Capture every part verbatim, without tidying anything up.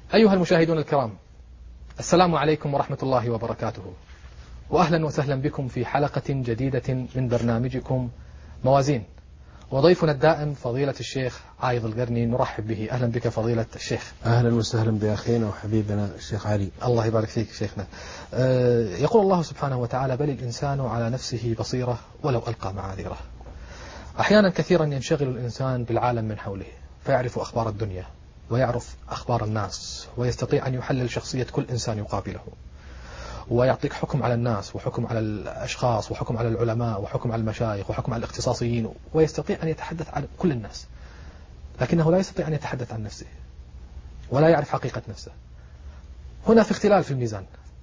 أيها المشاهدون الكرام، السلام عليكم ورحمة الله وبركاته، وأهلا وسهلا بكم في حلقة جديدة من برنامجكم موازين. وضيفنا الدائم فضيلة الشيخ عايض القرني، نرحب به. أهلا بك فضيلة الشيخ. أهلا وسهلا بأخينا وحبيبنا الشيخ علي. الله يبارك فيك شيخنا. يقول الله سبحانه وتعالى: بل الإنسان على نفسه بصيرة ولو ألقى معاذيره. أحيانا كثيرا ينشغل الإنسان بالعالم من حوله، فيعرف أخبار الدنيا ويعرف أخبار الناس، ويستطيع أن يحلل شخصية كل إنسان يقابله، ويعطيك حكم على الناس وحكم على الأشخاص وحكم على العلماء وحكم على المشايخ وحكم على الاختصاصيين، ويستطيع أن يتحدث عن كل الناس، لكنه لا يستطيع أن يتحدث عن نفسه ولا يعرف حقيقة نفسه. هنا في اختلال في الميزان.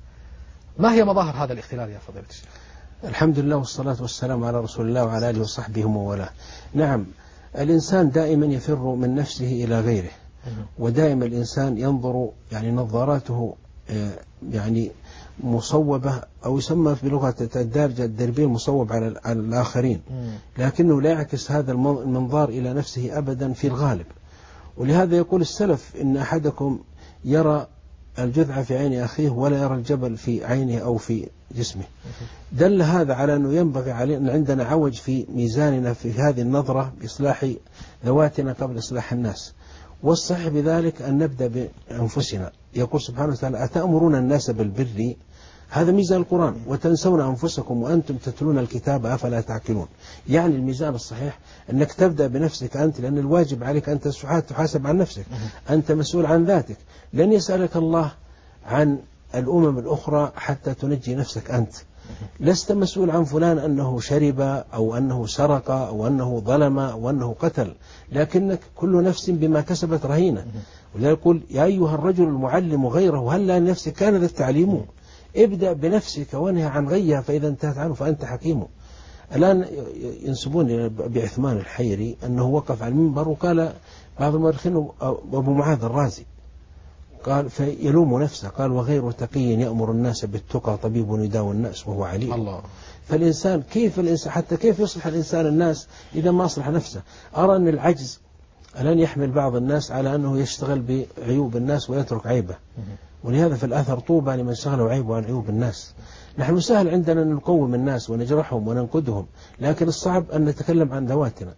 ما هي مظاهر هذا الاختلال يا فضيلة الشيخ؟ الحمد لله والصلاة والسلام على رسول الله وعلى آله وصحبه وموالاه. نعم، الإنسان دائما يفر من نفسه إلى غيره، ودائما الإنسان ينظر يعني نظاراته يعني مصوبة، أو يسمى في لغة الدارجة الدربين مصوب على الآخرين، لكنه لا يعكس هذا المنظار إلى نفسه أبدا في الغالب. ولهذا يقول السلف: إن أحدكم يرى الجذع في عين أخيه ولا يرى الجبل في عينه أو في جسمه. دل هذا على أنه ينبغي علينا أن عندنا عوج في ميزاننا في هذه النظرة بإصلاح ذواتنا قبل إصلاح الناس. والصحيح بذلك أن نبدأ بأنفسنا. يقول سبحانه وتعالى: أتأمرون الناس بالبر، هذا ميزان القرآن، وتنسون أنفسكم وأنتم تتلون الكتاب أفلا تعقلون. يعني الميزان الصحيح أنك تبدأ بنفسك أنت، لأن الواجب عليك أن تحاسب عن نفسك، أنت مسؤول عن ذاتك. لن يسألك الله عن الأمم الأخرى حتى تنجي نفسك أنت. لست مسؤول عن فلان أنه شرب أو أنه سرق أو أنه ظلم أو أنه قتل، لكنك كل نفس بما كسبت رهينة. ولذلك يقول: يا أيها الرجل المعلم غيره هل لا لنفسك كان ذا التعليم. ابدأ بنفسك وانهى عن غيها، فإذا انتهت عنه فأنت حكيم. الآن ينسبون بعثمان الحيري أنه وقف على المنبر وقال بعض المؤرخين أبو معاذ الرازي قال فيلوم نفسه، قال: وغير تقي يأمر الناس بالتقى طبيب يداوي الناس وهو عليم. الله. فالإنسان كيف الإنسان حتى كيف يصلح الإنسان الناس إذا ما أصلح نفسه؟ أرى أن العجز الآن يحمل بعض الناس على أنه يشتغل بعيوب الناس ويترك عيبه، ولهذا في الأثر: طوبى لمن شغلوا عيبه عن عيوب الناس. نحن سهل عندنا أن نقوم الناس ونجرحهم وننقدهم، لكن الصعب أن نتكلم عن ذواتنا.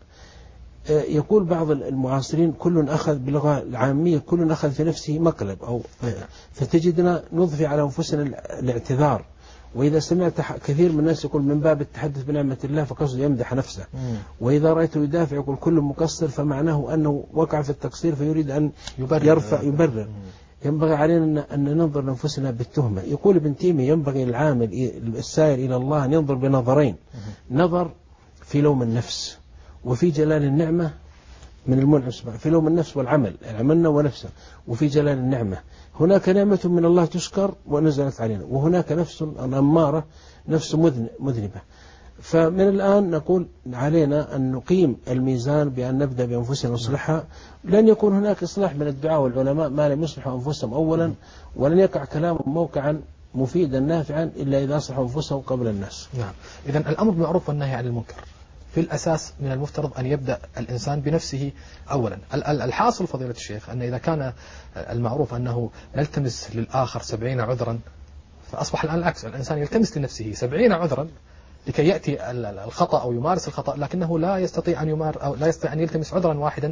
يقول بعض المعاصرين: كل أخذ باللغة العامية كل أخذ في نفسه مقلب، أو فتجدنا نضفي على أنفسنا الاعتذار. وإذا سمعت كثير من الناس يقول من باب التحدث بنعمة الله فقصد يمدح نفسه، وإذا رأيته يدافع يقول كل مقصر، فمعناه أنه وقع في التقصير فيريد أن يرفع يبرر. ينبغي علينا أن ننظر لأنفسنا بالتهمة. يقول ابن تيمية: ينبغي العامل السائر إلى الله أن ينظر بنظرين: نظر في لوم النفس، وفي جلال النعمة من المنعم سبحانه، في لوم النفس والعمل عملنا ونفسه، وفي جلال النعمة. هناك نعمة من الله تشكر ونزلت علينا، وهناك نفس أمارة، نفس مذنبة. فمن الآن نقول علينا أن نقيم الميزان بأن نبدأ بأنفسنا ونصلحها. لن يكون هناك إصلاح من الدعاء والعلماء ما لم يصلحوا أنفسهم أولا، ولن يقع كلامهم موقعا مفيدا نافعا إلا إذا أصلحوا أنفسهم قبل الناس. نعم. إذن الأمر بالمعروف والنهي عن المنكر في الأساس من المفترض أن يبدأ الإنسان بنفسه أولا. الحاصل فضيلة الشيخ أن إذا كان المعروف أنه نلتمس للآخر سبعين عذرا، فأصبح الآن العكس، الإنسان يلتمس لنفسه سبعين عذرا لكي يأتي الخطأ أو يمارس الخطأ، لكنه لا يستطيع أن يمار أو لا يستطيع أن يلتمس عذرا واحدا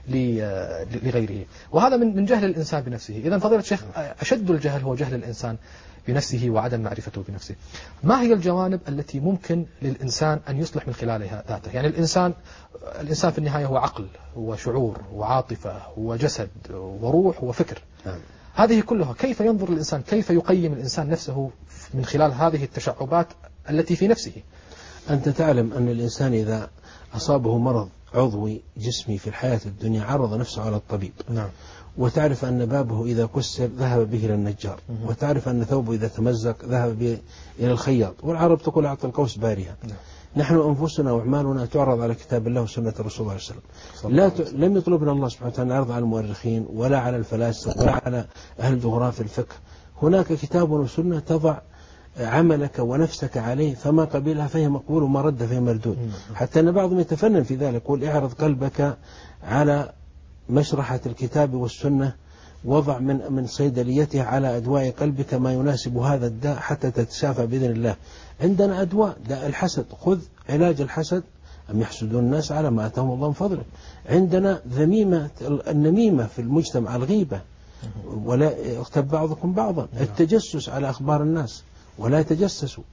لغيره، وهذا من من جهل الإنسان بنفسه. إذن فضيلة الشيخ، أشد الجهل هو جهل الإنسان بنفسه وعدم معرفته بنفسه. ما هي الجوانب التي ممكن للإنسان أن يصلح من خلالها ذاته؟ يعني الإنسان الإنسان في النهاية هو عقل وشعور وعاطفة وجسد وروح وفكر. نعم. هذه كلها كيف ينظر الإنسان، كيف يقيم الإنسان نفسه من خلال هذه التشعبات التي في نفسه؟ أنت تعلم أن الإنسان إذا أصابه مرض عضوي جسمي في الحياة الدنيا عرض نفسه على الطبيب. نعم. وتعرف أن بابه إذا كسر ذهب به إلى النجار، وتعرف أن ثوبه إذا تمزق ذهب به إلى الخياط، والعرب تقول: أعطى القوس بارها. نحن أنفسنا وأعمالنا تعرض على كتاب الله وسنة الرسول صلى الله عليه وسلم. لا ت... لم يطلبنا الله سبحانه وتعالى نعرض على المؤرخين ولا على الفلاسفة ولا على أهل جغرافيا الفقه. هناك كتاب وسنة تضع عملك ونفسك عليه، فما قبلها فهي مقبول وما رد فهي مردود. حتى أن بعضهم يتفنن في ذلك، يقول: اعرض قلبك على مشرحة الكتاب والسنة وضع من من صيدليته على أدواء قلبك ما يناسب هذا الداء حتى تتشافى بإذن الله. عندنا أدواء داء الحسد، خذ علاج الحسد، أم يحسدون الناس على ما آتاهم الله من فضله. عندنا ذميمة النميمة في المجتمع، الغيبة، ولا يغتب بعضكم بعضا، التجسس على أخبار الناس ولا يتجسسوا.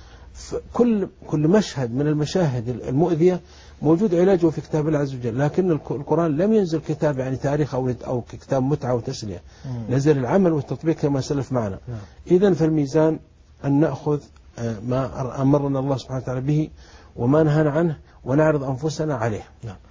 كل كل مشهد من المشاهد المؤذية موجود علاجه في كتاب الله عز وجل، لكن القرآن لم ينزل كتاب يعني تاريخ أو أو كتاب متعة وتسلية، نزل العمل والتطبيق كما سلف معنا. إذن فالميزان أن نأخذ ما أمرنا الله سبحانه وتعالى به وما نهانا عنه ونعرض أنفسنا عليه.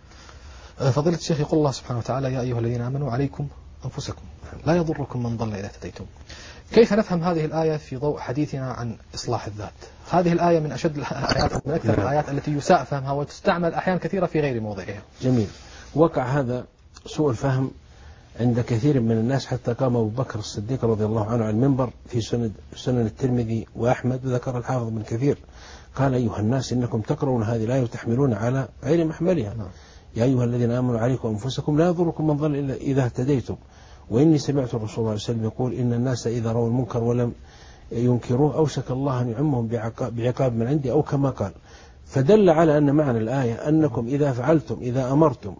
فضيلة الشيخ، يقول الله سبحانه وتعالى: يا أيها الذين آمنوا عليكم أنفسكم لا يضركم من ضل إذا اهتديتم. كيف نفهم هذه الآية في ضوء حديثنا عن إصلاح الذات؟ هذه الآية من أشد الآيات، من أكثر الآيات التي يساء فهمها وتستعمل أحيان كثيرة في غير موضعها. جميل. وقع هذا سوء الفهم عند كثير من الناس، حتى قام أبو بكر الصديق رضي الله عنه على المنبر في سنن سنن الترمذي وأحمد، وذكر الحافظ بن كثير، قال: أيها الناس إنكم تقرؤون هذه الآية وتحملون على غير محملها. يا أيها الذين آمنوا عليكم أنفسكم لا يضركم من ضل إذا اهتديتم، وإني سمعت الرسول صلى الله عليه وسلم يقول: إن الناس إذا رأوا المنكر ولم ينكروه أوشك الله أن يعمهم بعقاب من عندي، أو كما قال. فدل على أن معنى الآية أنكم إذا فعلتم، إذا أمرتم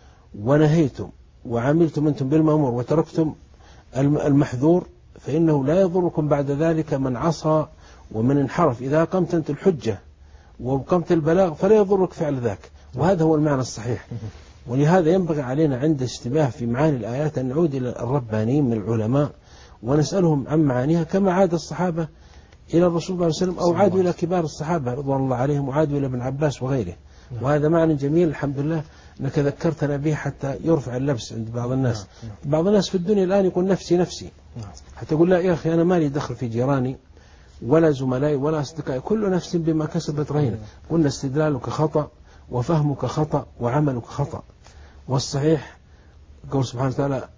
ونهيتم وعملتم أنتم بالمأمور وتركتم المحذور، فإنه لا يضركم بعد ذلك من عصى ومن انحرف. إذا قمت أنت الحجة وقمت البلاغ فلا يضرك فعل ذاك، وهذا هو المعنى الصحيح. ولهذا ينبغي علينا عند اشتباه في معاني الآيات أن نعود إلى الربانيين من العلماء ونسألهم عن معانيها، كما عاد الصحابة إلى الرسول صلى الله عليه وسلم، أو عادوا إلى كبار الصحابة رضوان الله عليهم، وعادوا إلى ابن عباس وغيره. وهذا معنى جميل الحمد لله أنك ذكرتنا به حتى يرفع اللبس عند بعض الناس. بعض الناس في الدنيا الآن يقول نفسي نفسي، حتى يقول: لا يا أخي، أنا مالي دخل في جيراني ولا زملائي ولا أصدقائي، كل نفس بما كسبت رهينة. قلنا: استدلالك خطأ وفهمك خطأ وعملك خطأ. والصحيح قول سبحانه وتعالى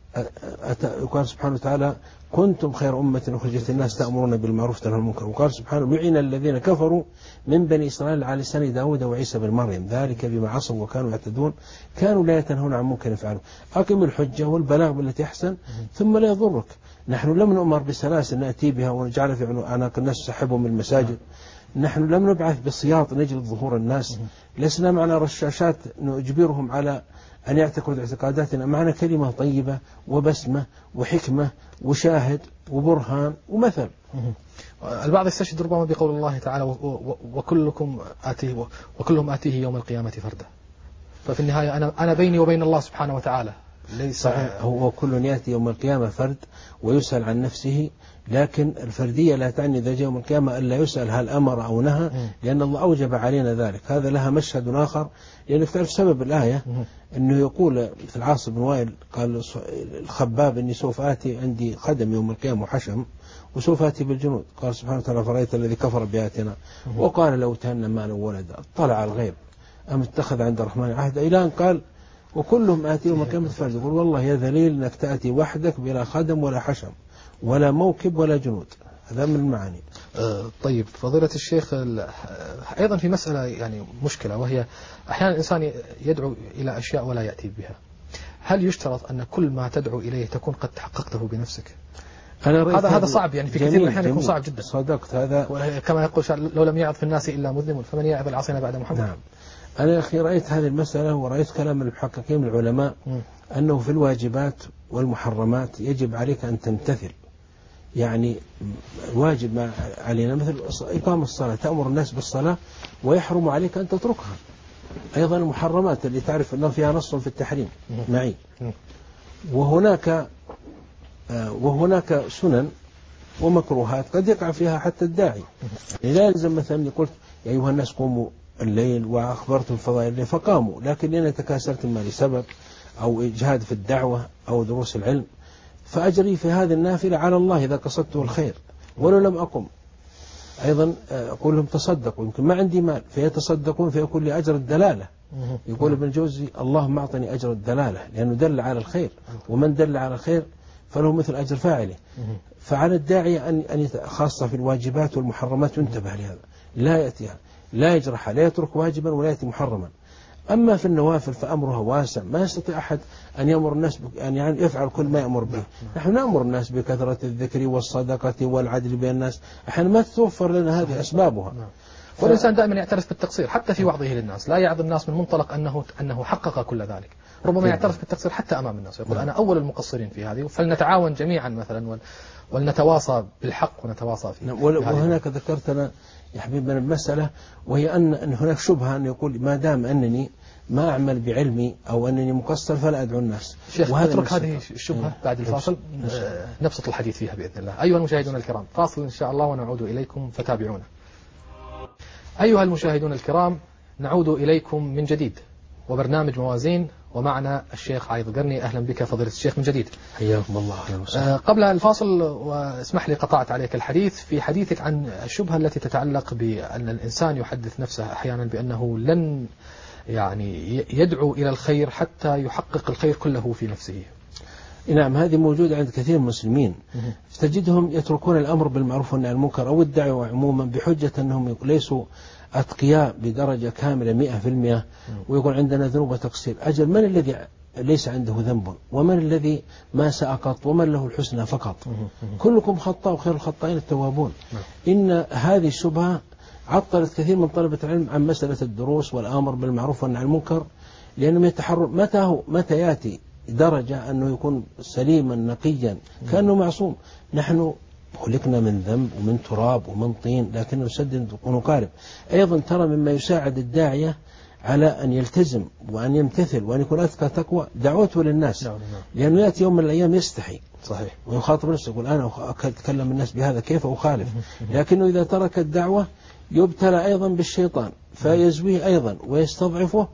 قال سبحانه وتعالى: كنتم خير أمة أخرجت الناس تأمرون بالمعروف وتنهون عن المنكر. وقال سبحانه: لعن الذين كفروا من بني إسرائيل على لسان داود وعيسى بن مريم ذلك بما عصوا وكانوا يعتدون كانوا لا يتنهون عن منكر يفعلون. أقم الحجة والبلاغ بالتي أحسن ثم لا يضرك. نحن لم نؤمر بسلاسل نأتي بها ونجعل في أعناق الناس سحبهم من المساجد. نحن لم نبعث بسياط نجلد ظهور الناس. لسنا معنا رشاشات نجبرهم على أن يعتقدوا اعتقاداتنا. معنا كلمة طيبة وبسمة وحكمة وشاهد وبرهان ومثل. البعض يستشهد ربما بقول الله تعالى: وكلكم آتيه وكلهم آتيه يوم القيامة فردا. ففي النهاية أنا أنا بيني وبين الله سبحانه وتعالى. ليس صحيح، هو كل يأتي يوم القيامة فرد ويسأل عن نفسه، لكن الفردية لا تعني إذا جاء يوم القيامة ألا يسأل هل أمر أو نهى، لأن الله أوجب علينا ذلك. هذا لها مشهد آخر، لأنك تعرف سبب الآية أنه يقول مثل عاص بن وائل قال الخباب: إني سوف آتي عندي خدم يوم القيامة وحشم وسوف آتي بالجنود. قال سبحانه وتعالى: فرأيت الذي كفر بآياتنا وقال لو تهنى مالا ولدا اطلع الغيب أم اتخذ عند الرحمن عهدا، إلى أن قال: وكلهم آتي يوم القيامة فردا. يقول: والله يا ذليل أنك تأتي وحدك بلا خدم ولا حشم ولا موكب ولا جنود. هذا من المعاني. آه طيب فضيلة الشيخ، أيضا في مسألة يعني مشكلة، وهي أحيانا الإنسان يدعو إلى أشياء ولا يأتي بها. هل يشترط أن كل ما تدعو إليه تكون قد تحققته بنفسك؟ هذا هذا صعب يعني، في كثير من الأحيان يكون صعب جدا. صدقت. هذا كما يقول لو لم يعظ في الناس إلا مذنب فمن يعظ العاصين بعد محمد. نعم. أنا يا أخي رأيت هذه المسألة ورأيت كلام المحققين من العلماء م. أنه في الواجبات والمحرمات يجب عليك أن تمتثل. يعني الواجب ما علينا مثل إقام الصلاة، تأمر الناس بالصلاة ويحرم عليك أن تتركها. أيضا المحرمات اللي تعرف أنه فيها نص في التحريم معي. وهناك وهناك سنن ومكروهات قد يقع فيها حتى الداعي. لا يلزم مثلا قلت يا أيها الناس قوموا الليل وأخبرتم فضائل الليل فقاموا، لكن لأن تكاسلتم ما لسبب أو إجهاد في الدعوة أو دروس العلم فأجري في هذه النافلة على الله إذا قصدته الخير ولو لم أقم. أيضا أقول لهم تصدقوا، يمكن ما عندي مال فيتصدقون فيكون لي أجر الدلالة. يقول ابن الجوزي اللهم أعطني أجر الدلالة، لأنه دل على الخير، ومن دل على الخير فله مثل أجر فاعله. فعلى الداعية أن خاصة في الواجبات والمحرمات ينتبه لهذا، لا يأتيها، لا يجرح، لا يترك واجبا ولا يأتي محرما. أما في النوافل فأمرها واسع، ما يستطيع أحد أن يأمر الناس أن يعني يفعل كل ما يأمر به. نحن نأمر الناس بكثرة الذكر والصدقة والعدل بين الناس، أحيانا ما تتوفر لنا هذه أسبابها. ف... والإنسان دائما يعترف بالتقصير حتى في وعظه للناس، لا يعظ الناس من منطلق أنه أنه حقق كل ذلك، ربما يعترف بالتقصير حتى أمام الناس، يقول أنا أول المقصرين في هذه، فلنتعاون جميعا مثلا وال... ولنتواصى بالحق ونتواصى فيه. وهناك ذكرت أنا يا حبيبنا المسألة، وهي أن أن هناك شبهة أن يقول ما دام أنني ما أعمل بعلمي أو أنني مقصر فلا أدعو الناس. شيخ نترك هذه الشبهة بعد الفاصل نبسط الحديث فيها بإذن الله. أيها المشاهدون الكرام، فاصل إن شاء الله ونعود إليكم فتابعونا. أيها المشاهدون الكرام، نعود إليكم من جديد وبرنامج موازين، ومعنا الشيخ عايض قرني. أهلا بك فضيلة الشيخ من جديد. حياكم الله. أهلا وسهلا. قبل الفاصل واسمح لي قطعت عليك الحديث في حديثك عن الشبهة التي تتعلق بأن الإنسان يحدث نفسه أحيانا بأنه لن يعني يدعو إلى الخير حتى يحقق الخير كله في نفسه. نعم، هذه موجودة عند كثير من المسلمين، تجدهم يتركون الأمر بالمعروف والنهي عن المنكر أو الدعوة عموما بحجة أنهم ليسوا أتقياء بدرجة كاملة مئة في المئة، ويقول عندنا ذنوب وتقصير. أجل من الذي ليس عنده ذنب؟ ومن الذي ما ساء قط؟ ومن له الحسنى فقط؟ كلكم خطاء وخير الخطائين التوابون. إن هذه الشبهة عطلت كثير من طلبة العلم عن مسألة الدروس والأمر بالمعروف والنهي عن المنكر، لأنهم يتحرون متى هو متى يأتي درجة أنه يكون سليما نقيا كأنه معصوم. نحن خلقنا من ذنب ومن تراب ومن طين، لكن نسدد ونقارب. أيضا ترى مما يساعد الداعية على أن يلتزم وأن يمتثل وأن يكون أتقى تقوى دعوته للناس، لأنه يأتي يوم من الأيام يستحي صحيح ويخاطب نفسه يقول أنا أتكلم الناس بهذا كيف أخالف. لكنه إذا ترك الدعوة يبتلى أيضا بالشيطان فيزويه أيضا ويستضعفه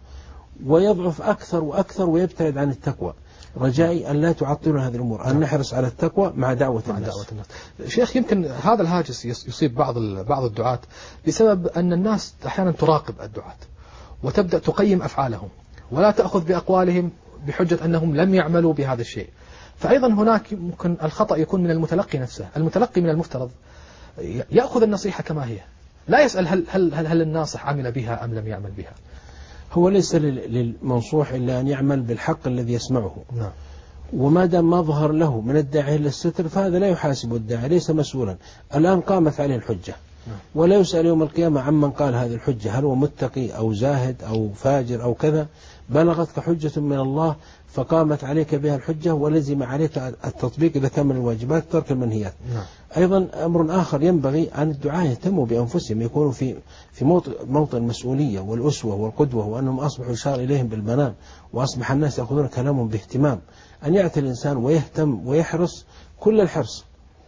ويضعف أكثر وأكثر ويبتعد عن التقوى. رجائي أن لا تعطلون هذه الأمور، أن نحرص على التقوى مع دعوة مع الناس. دعوة الناس. شيخ، يمكن هذا الهاجس يصيب بعض بعض الدعاة بسبب أن الناس أحيانا تراقب الدعاة وتبدأ تقيم أفعالهم ولا تأخذ بأقوالهم بحجة أنهم لم يعملوا بهذا الشيء. فأيضا هناك ممكن الخطأ يكون من المتلقي نفسه. المتلقي من المفترض يأخذ النصيحة كما هي، لا يسأل هل هل هل, هل الناصح عمل بها أم لم يعمل بها. هو ليس للمنصوح إلا أن يعمل بالحق الذي يسمعه. نعم. وما دام ما ظهر له من الداعي إلا الستر فهذا لا يحاسب الداعي، ليس مسؤولا. الآن قامت عليه الحجة ولا يسأل يوم القيامة عمن قال هذه الحجة هل هو متقي أو زاهد أو فاجر أو كذا. بلغتك حجة من الله فقامت عليك بها الحجة ولزم عليك التطبيق إذا كان من الواجبات ترك المنهيات. نعم. أيضا أمر آخر ينبغي أن الدعاة يهتموا بأنفسهم، يكونوا في في موطن المسؤولية والأسوة والقدوة، وأنهم أصبحوا يشار إليهم بالمنام وأصبح الناس يأخذون كلامهم باهتمام. أن يأتي الإنسان ويهتم ويحرص كل الحرص.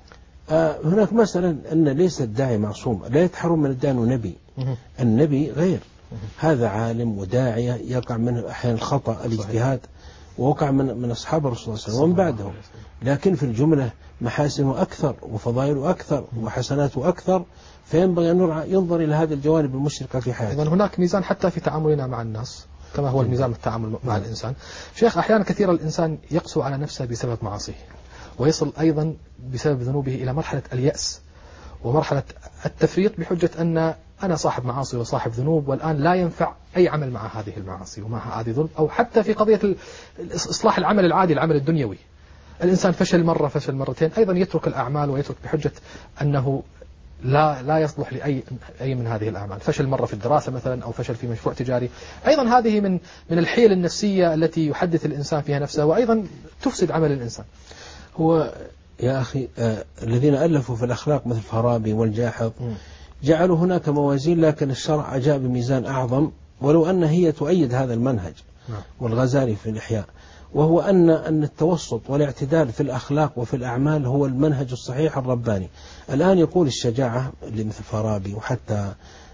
آه هناك مثلا أن ليس الداعي معصوم، لا يتحرم من الداعي نبي. النبي غير، هذا عالم وداعية يقع منه أحيانا الخطأ الاجتهاد، ووقع من من أصحاب الرسول صلى الله عليه وسلم ومن بعدهم، لكن في الجملة محاسنه أكثر وفضائله أكثر وحسناته أكثر، فينبغي أن ينظر إلى هذه الجوانب المشرقة في حياته. إذن هناك ميزان حتى في تعاملنا مع الناس كما هو الميزان في التعامل مع الإنسان. شيخ، أحيانا كثيرا الإنسان يقسو على نفسه بسبب معاصيه، ويصل أيضا بسبب ذنوبه إلى مرحلة اليأس ومرحلة التفريط بحجة أن أنا صاحب معاصي وصاحب ذنوب والآن لا ينفع أي عمل مع هذه المعاصي ومع هذه ذنوب. أو حتى في قضية إصلاح العمل العادي، العمل الدنيوي، الإنسان فشل مرة فشل مرتين أيضا يترك الأعمال ويترك بحجة أنه لا لا يصلح لأي أي من هذه الأعمال. فشل مرة في الدراسة مثلا أو فشل في مشروع تجاري، أيضا هذه من من الحيل النفسية التي يحدث الإنسان فيها نفسه وأيضا تفسد عمل الإنسان. هو يا أخي آه الذين ألفوا في الأخلاق مثل فارابي والجاحظ م. جعلوا هناك موازين، لكن الشرع أجاب بميزان أعظم، ولو أن هي تؤيد هذا المنهج م. والغزالي في الإحياء، وهو أن أن التوسط والاعتدال في الأخلاق وفي الأعمال هو المنهج الصحيح الرباني. الآن يقول الشجاعة اللي مثل فارابي وحتى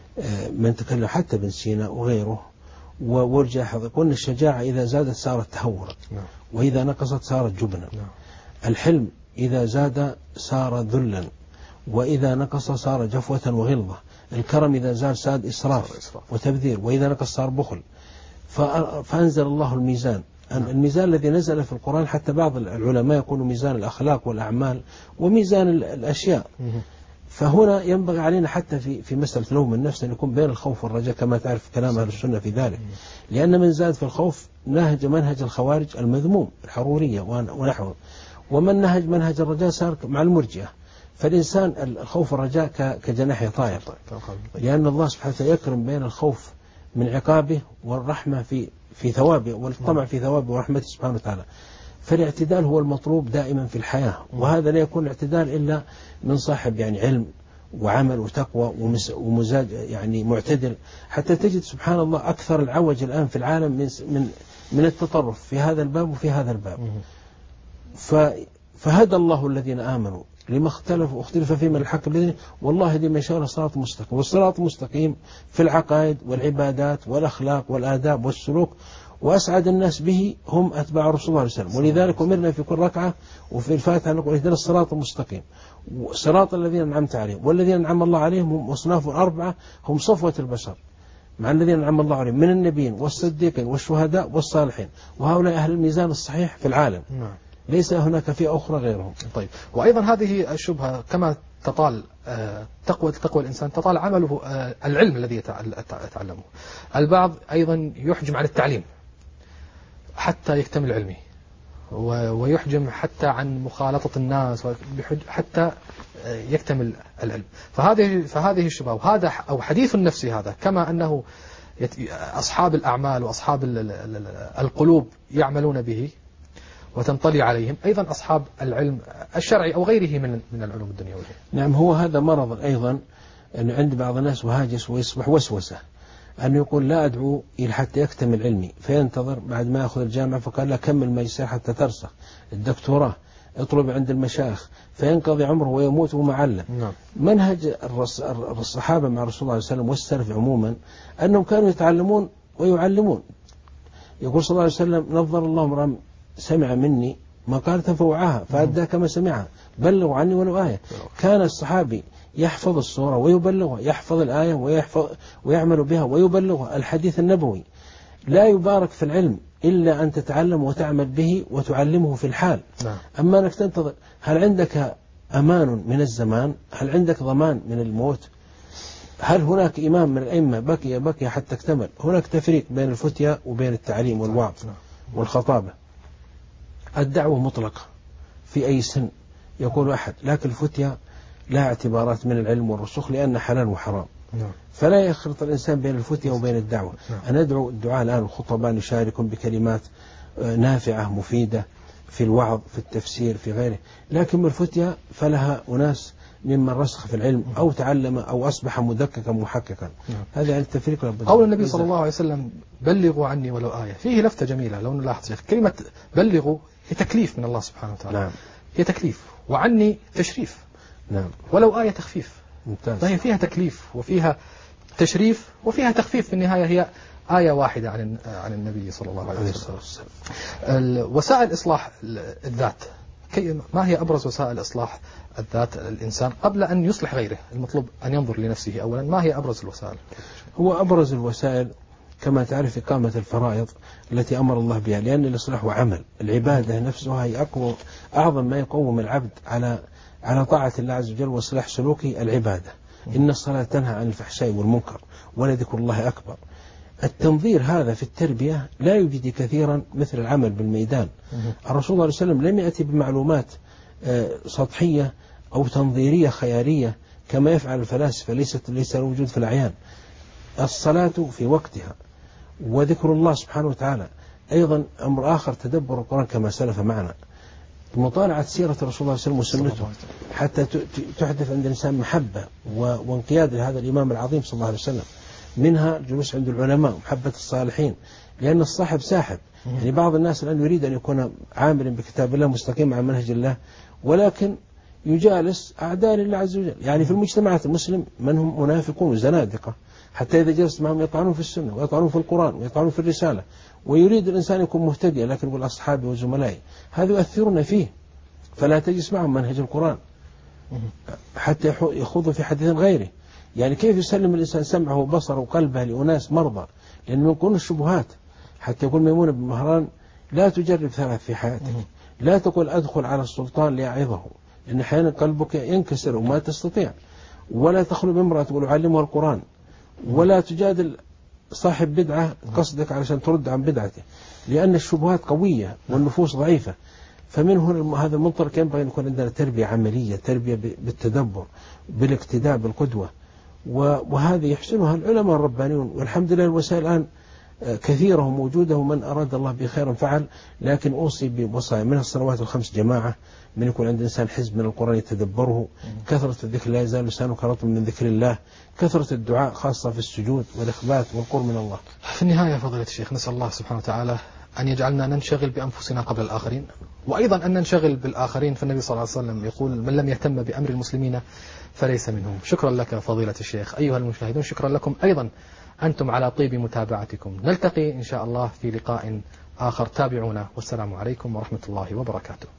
من تكلم حتى ابن سينا وغيره والجاحظ، يقول أن الشجاعة إذا زادت صارت تهورا وإذا نقصت صارت جبنا. الحلم إذا زاد صار ذلا وإذا نقص صار جفوة وغلظة. الكرم إذا زاد صار إسراف وتبذير وإذا نقص صار بخل. فأنزل الله الميزان، الميزان الذي نزل في القرآن. حتى بعض العلماء يقولوا ميزان الأخلاق والأعمال وميزان الأشياء. فهنا ينبغي علينا حتى في في مسألة لوم النفس أن يكون بين الخوف والرجاء كما تعرف كلام أهل السنة في ذلك، لأن من زاد في الخوف نهج منهج الخوارج المذموم الحرورية ونحوه، ومن نهج منهج الرجاء صار مع المرجئة. فالإنسان الخوف والرجاء كجناح طائر، لأن الله سبحانه وتعالى يكرم بين الخوف من عقابه والرحمة في في ثوابه والطمع في ثوابه ورحمته سبحانه وتعالى. فالاعتدال هو المطلوب دائما في الحياة، وهذا لا يكون اعتدال إلا من صاحب يعني علم وعمل وتقوى ومزاج يعني معتدل، حتى تجد سبحان الله أكثر العوج الآن في العالم من من من التطرف في هذا الباب وفي هذا الباب. فهدى الله الذين آمنوا لما اختلفوا واختلف فيه من الحق بإذنه والله هدي من يشاء صراط مستقيم. والصراط المستقيم في العقائد والعبادات والأخلاق والآداب والسلوك، وأسعد الناس به هم أتباع رسول الله صلى الله عليه وسلم. ولذلك أمرنا في كل ركعة وفي الفاتحة نقول اهدنا الصراط المستقيم صراط الذين أنعمت عليهم، والذين أنعم الله عليهم هم أصناف أربعة هم صفوة البشر مع الذين أنعم الله عليهم من النبيين والصديقين والشهداء والصالحين، وهؤلاء أهل الميزان الصحيح في العالم، ليس هناك فئة أخرى غيرهم. طيب، وأيضا هذه الشبهة كما تطال تقوى تقوى الإنسان تطال عمله العلم الذي يتعلمه. البعض أيضا يحجم عن التعليم حتى يكتمل علمه، ويحجم حتى عن مخالطة الناس حتى يكتمل العلم. فهذه فهذه الشبهة وهذا أو حديث النفس هذا، كما أنه أصحاب الأعمال وأصحاب القلوب يعملون به وتنطلي عليهم، أيضا أصحاب العلم الشرعي أو غيره من من العلوم الدنيوية. نعم، هو هذا مرض أيضا أنه عند بعض الناس وهاجس ويصبح وسوسة أن يقول لا أدعو إلى حتى يكتمل علمي، فينتظر بعد ما يأخذ الجامعة فقال لا كمل ماجستير حتى ترسخ، الدكتوراه اطلب عند المشايخ، فينقضي عمره ويموت ومعلم. نعم. منهج الصحابة مع رسول الله صلى الله عليه وسلم والسلف عموما أنهم كانوا يتعلمون ويعلمون. يقول صلى الله عليه وسلم نظر الله امرأ سمع مني مقالة فوعاها فأدى كما سمعها بلغوا عني ولو آية. كان الصحابي يحفظ الصورة ويبلغها، يحفظ الآية ويحفظ ويعمل بها ويبلغها. الحديث النبوي لا يبارك في العلم إلا أن تتعلم وتعمل به وتعلمه في الحال. نعم. أما أنك تنتظر، هل عندك أمان من الزمان؟ هل عندك ضمان من الموت؟ هل هناك إمام من الأئمة بكي بكي حتى اكتمل؟ هناك تفريق بين الفتية وبين التعليم والوعظ والخطابة. الدعوة مطلقة في أي سن يقول أحد، لكن الفتية لها اعتبارات من العلم والرسوخ لأن حلال وحرام. نعم. فلا يخلط الإنسان بين الفتية وبين الدعوة. نعم. أنا أدعو الدعاء الآن الخطباء يشاركون بكلمات نافعة مفيدة في الوعظ في التفسير في غيره، لكن الفتية فلها أناس ممن رسخ في العلم أو تعلم أو أصبح مدققا محققا. نعم. هذا يعني التفريق. قول النبي صلى الله عليه وسلم بلغوا عني ولو آية، فيه لفتة جميلة لو نلاحظ شيخ، كلمة بلغوا هي تكليف من الله سبحانه وتعالى. نعم. هي تكليف، وعني تشريف. نعم. ولو آية تخفيف. ممتاز. فهي فيها تكليف وفيها تشريف وفيها تخفيف، في النهاية هي آية واحدة عن عن النبي صلى الله عليه وسلم. وسائل إصلاح الذات، ما هي أبرز وسائل إصلاح الذات الإنسان قبل أن يصلح غيره؟ المطلوب أن ينظر لنفسه أولا، ما هي أبرز الوسائل؟ هو أبرز الوسائل كما تعرف إقامة الفرائض التي أمر الله بها، لأن الإصلاح عمل العبادة نفسها هي أقوى أعظم ما يقوم العبد على على طاعة الله عز وجل وإصلاح سلوكه العبادة. إن الصلاة تنهى عن الفحشاء والمنكر ولذكر الله أكبر. التنظير هذا في التربية لا يوجد كثيرا مثل العمل بالميدان. الرسول صلى الله عليه وسلم لم يأتي بمعلومات سطحية أو تنظيرية خيالية كما يفعل الفلاسفة، ليست ليس الوجود في الأعيان. الصلاة في وقتها وذكر الله سبحانه وتعالى. أيضا أمر آخر تدبر القرآن كما سلف معنا، مطالعة سيرة الرسول صلى الله عليه وسلم وسنته حتى تحدث عند الإنسان محبة وانقياد لهذا الإمام العظيم صلى الله عليه وسلم. منها جلوس عند العلماء ومحبة الصالحين، لأن الصاحب ساحب. يعني بعض الناس الآن يريد أن يكون عاملا بكتاب الله مستقيم على منهج الله، ولكن يجالس أعداء الله عز وجل. يعني في المجتمعات المسلم من هم منافقون وزنادقة، حتى إذا جلست معهم يطعنون في السنة ويطعنون في القرآن ويطعنون في الرسالة، ويريد الإنسان يكون مهتدئا لكن يقول أصحابي وزملائي، هذا يؤثرون فيه، فلا تجلس معهم منهج القرآن حتى يخوضوا في حديث غيره. يعني كيف يسلم الإنسان سمعه وبصره وقلبه لأناس مرضى؟ لأنه يكون الشبهات. حتى يقول ميمونة بن مهران لا تجرب ثلاث في حياتك، لا تقول أدخل على السلطان لأعظه، لأن أحيانا قلبك ينكسر وما تستطيع. ولا تخلو بامرأة تقول أعلمها القرآن، ولا تجادل صاحب بدعة قصدك علشان ترد عن بدعته، لأن الشبهات قوية والنفوس ضعيفة. فمن هنا هذا المنطلق ينبغي أن يكون عندنا تربية عملية، تربية بالتدبر بالاقتداء بالقدوة، وهذه يحسنها العلماء الربانيون. والحمد لله الوسائل الآن كثيرة وموجودة، ومن أراد الله بخير فعل. لكن أوصي بوصايا من الصلوات الخمس جماعة، من يكون عند إنسان حزب من القرآن يتدبره، كثرة الذكر لا يزال لسانك رطبا من ذكر الله، كثرة الدعاء خاصة في السجود والإخبات والقرب من الله. في النهاية فضيلة الشيخ نسأل الله سبحانه وتعالى أن يجعلنا ننشغل بأنفسنا قبل الآخرين، وأيضا أن ننشغل بالآخرين. فالنبي صلى الله عليه وسلم يقول من لم يهتم بأمر المسلمين فليس منهم. شكرا لك فضيلة الشيخ. أيها المشاهدون شكرا لكم أيضا أنتم على طيب متابعتكم. نلتقي إن شاء الله في لقاء آخر، تابعونا، والسلام عليكم ورحمة الله وبركاته.